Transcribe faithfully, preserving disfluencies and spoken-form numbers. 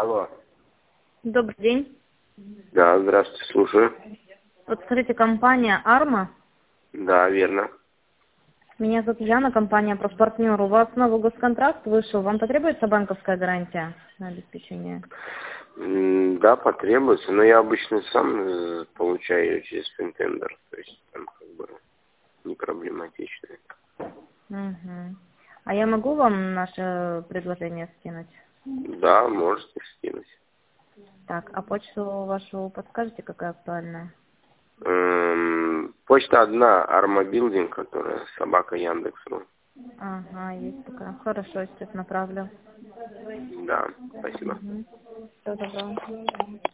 Алло. Добрый день. Да, здравствуйте, слушаю. Вот скажите, компания Арма? Да, верно. Меня зовут Яна, компания «Профпартнер». У вас новый госконтракт вышел. Вам потребуется банковская гарантия на обеспечение? М, Да, потребуется, но я обычно сам э, получаю ее через Финтендер. То есть там как бы не проблематично. Угу. А я могу вам наше предложение скинуть? Да, можете скинуть. Так, а почту вашу подскажете, какая актуальная? Эм, Почта одна, Армабилдинг, которая собака Яндекс.ру. Ага, есть такая. Хорошо, сейчас направлю. Да, спасибо. Угу. Всего доброго.